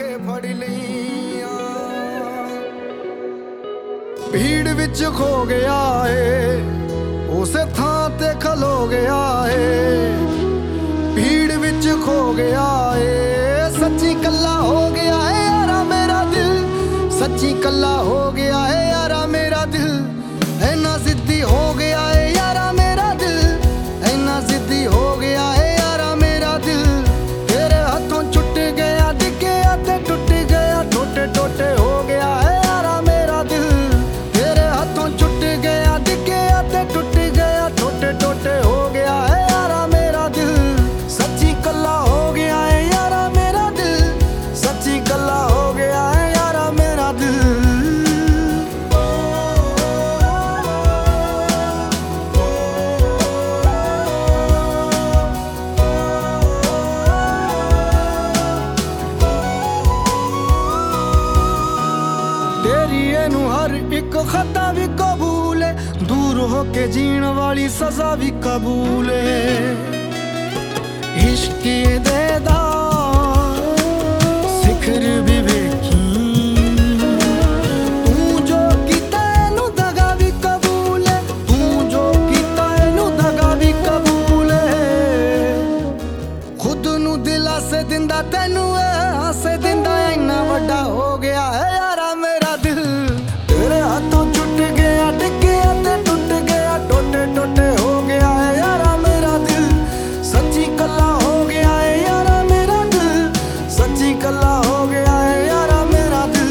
ਫੜ ਲਈਆਂ। ਭੀੜ ਵਿੱਚ ਖੋ ਗਿਆ ਏ, ਉਸੇ ਥਾਂ ਤੇ ਖਲੋ ਗਿਆ ਏ। ਭੀੜ ਵਿੱਚ ਖੋ ਗਿਆ ਏ, ਸੱਚੀ ਕੱਲਾ ਹੋ ਗਿਆ ਏ ਯਾਰਾ ਮੇਰਾ ਦਿਲ। ਸੱਚੀ ਕੱਲਾ ਹੋ ਗਿਆ ਏ ਯਾਰਾ ਮੇਰਾ ਦਿਲ। ਇੰਨਾ ਜ਼ਿੱਦੀ ਹੋ ਗਿਆ ਏ ਯਾਰਾ ਮੇਰਾ ਦਿਲ। ਇੰਨਾ ਜ਼ਿੱਦੀ ਹੋ ਗਿਆ ਏ ਯਾਰਾ ਮੇਰਾ ਦਿਲ। ਤੇਰੇ ਹੱਥੋਂ ਛੁੱਟ ਗਿਆ, ਡਿੱਗਿਆ ਤੇ ਟੁੱਟ ਗਿਆ, ਟੋਟੇ ਟੋਟੇ ਹੋ ਗਿਆ ਏ ਯਾਰਾ ਮੇਰਾ ਦਿਲ। ਤੇਰੇ ਹੱਥੋਂ ਛੁੱਟ ਗਿਆ, ਡਿੱਗਿਆ ਤੇ ਟੁੱਟ ਗਿਆ, ਟੋਟੇ ਟੋਟੇ ਹੋ ਗਿਆ ਏ ਯਾਰਾ ਮੇਰਾ ਦਿਲ। ਸੱਚੀ ਕੱਲਾ ਹੋ ਗਿਆ ਏ ਯਾਰਾ ਮੇਰਾ ਦਿਲ। ਸੱਚੀ ਕੱਲਾ ਹੋ ਗਿਆ ਏ ਯਾਰਾ ਮੇਰਾ ਦਿਲ। तेरी एनू हर एक खता भी कबूल है, दूर होके जीण वाली सजा भी कबूल है। इश्क दे दा सिखर भी वेखी, तू जो कीता एनू दगा भी कबूल है। तू जो कीता एनू दगा भी कबूल है। खुद नू दिला से दिंदा तैनू हासे दिंदा, इन्ना वड्डा हो गया है यारा मेरा दिल। तेरे हाथों छुट गया, डिग्गिया ते टुट गया, टोटे टोटे हो गया है यारा मेरा दिल। सच्ची कला हो गया है यारा मेरा दिल। सच्ची कला हो गया है यारा मेरा दिल।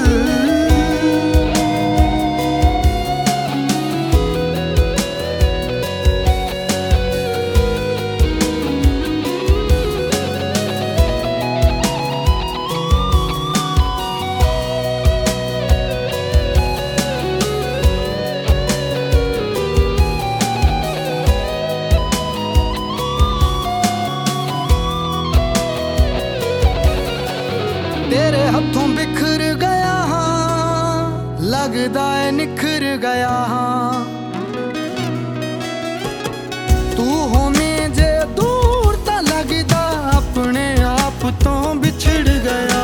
तेरे हथों बिखर गया हाँ, लगदा है निखर गया हाँ। तू होने जे दूर ता लगदा अपने आप तो बिछड़ गया।